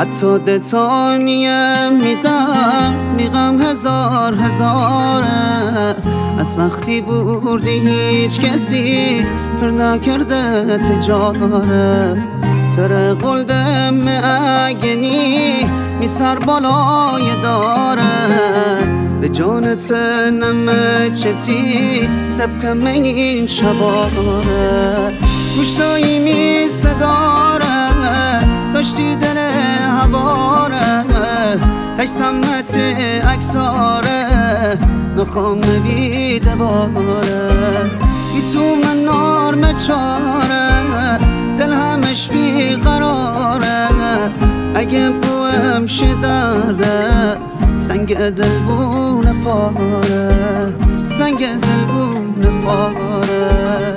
حتی دتانیه میدم میغم هزار هزاره. از وقتی بردی هیچ کسی پر نکرده تجاره. تره قلدم اگنی می سر بالای داره. به جانت نمه چتی سبکم این شباره. گوشتایی می صداره داشتی دل هواره. تش سمت اکساره نخوام بیده باره. بی تو من نار مچاره دل همش بی قراره. اگه بوهم درده سنگ دل بونه پاره. سنگ دل بونه پاره.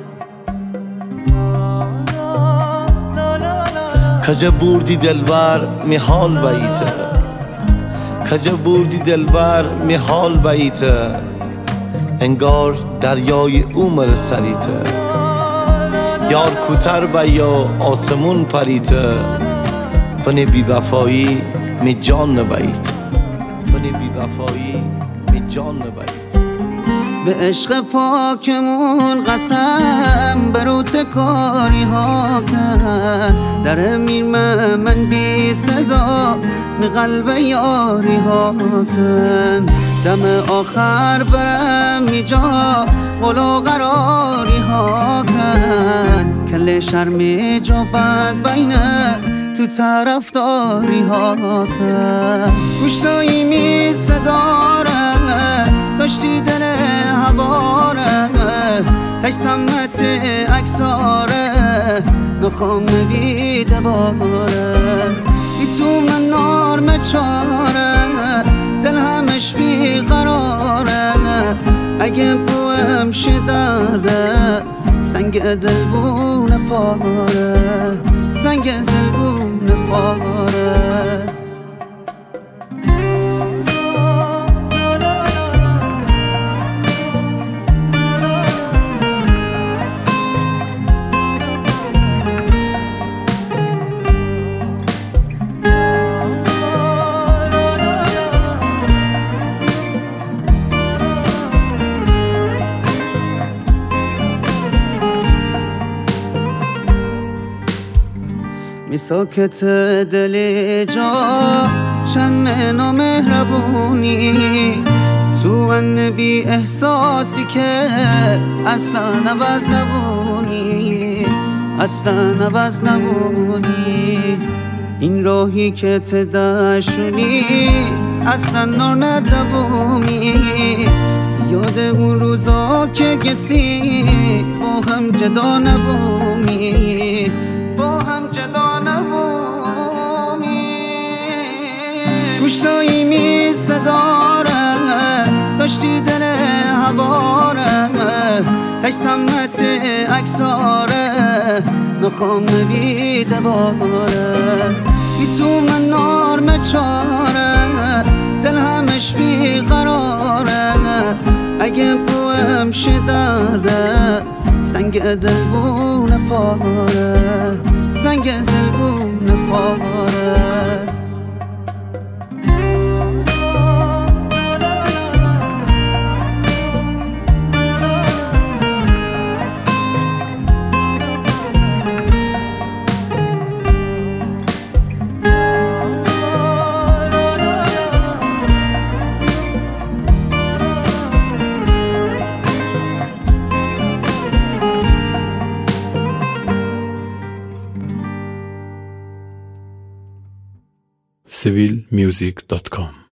کجا بردی دلبر می حال بیته. کجا بردی دلبر می حال بیته. انگار دریای عمر سریته. یار کوتر به یا آسمون پریته. فن بی وفایی می جان نبایید. فن بی وفایی می جان نبایید. به عشق پاکمون قسم بروت کاری ها کن. در میرمه من بی صدا می قلب یاری ها کن. دم آخر برم می جا قلو قراری ها کن. کل شرمی جو بد بینه تو طرف داری ها کن. گوشتایی می صداره داشتی دل هواره. تش سمت اکساره نخوام بیده باره. بی تو من نار مچاره دل همش بی قراره. اگه بوهم درده سنگ دل بونه پاره. سنگ دل بونه پاره. می ساکت دل جا چند نامهربونی. تو ان بی احساسی که اصلا عوض نبونی. اصلا عوض نبونی. این راهی که تدشونی اصلا نار ندبومی. یاد اون روزا که گتی با هم جدا نبومی. با هم جدا نبومی. گوشتایی می صداره داشتی دل هواره. تش سمت اکساره نخوام بیده باره. بی تو من نار مچاره دل همش بی قراره. اگه بوهم درده سنگ دل بونه پاره. سنگ دل بونه پاره. civilmusic.com